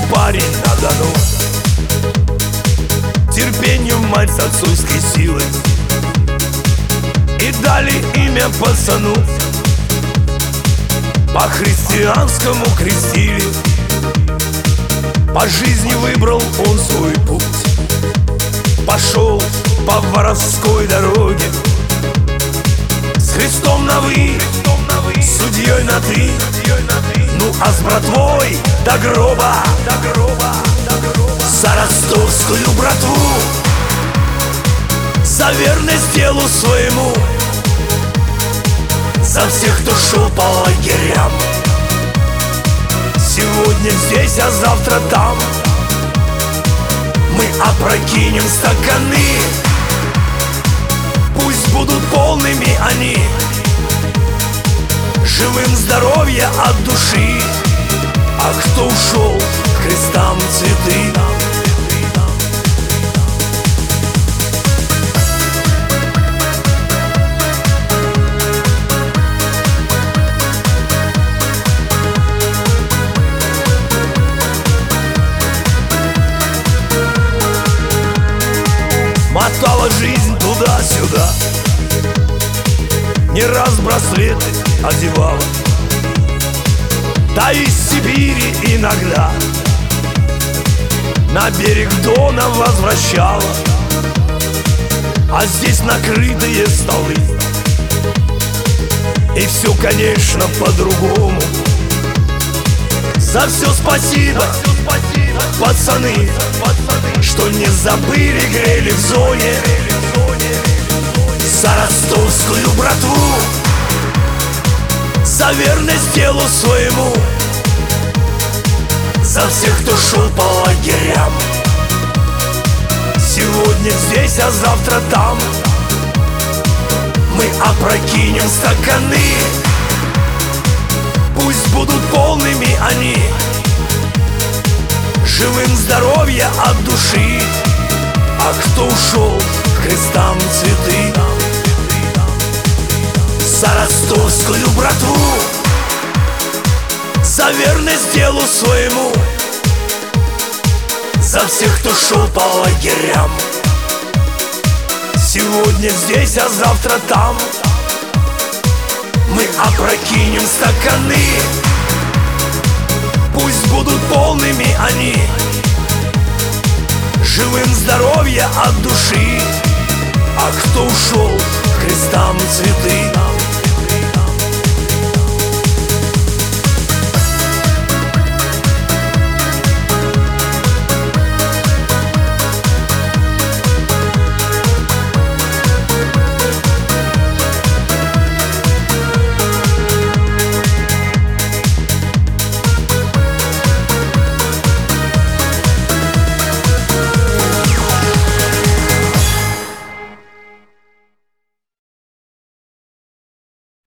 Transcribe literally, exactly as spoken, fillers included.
парень на Дону. Терпению мать с отцовской силой и дали имя пацану. По-христианскому крестили, по жизни выбрал он свой путь. Пошел по воровской дороге, с Христом на «вы», с судьей на «ты», ну а с братвой до гроба, за ростовскую братву, за верность делу своему, за всех, кто шел по лагерям. Сегодня здесь, а завтра там мы опрокинем стаканы. Пусть будут полными они, живым здоровья от души. А кто ушел, к крестам цветы. Мотала жизнь туда-сюда, не раз браслеты одевала, да из Сибири иногда на берег Дона возвращала. А здесь накрытые столы, и все, конечно, по-другому. За все спасибо, пацаны, что не забыли, грели в зоне. За ростовскую братву, за верность делу своему, за всех, кто шел по лагерям. Сегодня здесь, а завтра там мы опрокинем стаканы. Пусть будут полными они, живым здоровья от души. А кто ушел, к крестам цветы. За ростовскую братву, за верность делу своему, за всех, кто шел по лагерям. Сегодня здесь, а завтра там мы опрокинем стаканы. Пусть будут полными они, живым здоровья от души. А кто ушел, к крестам цветы.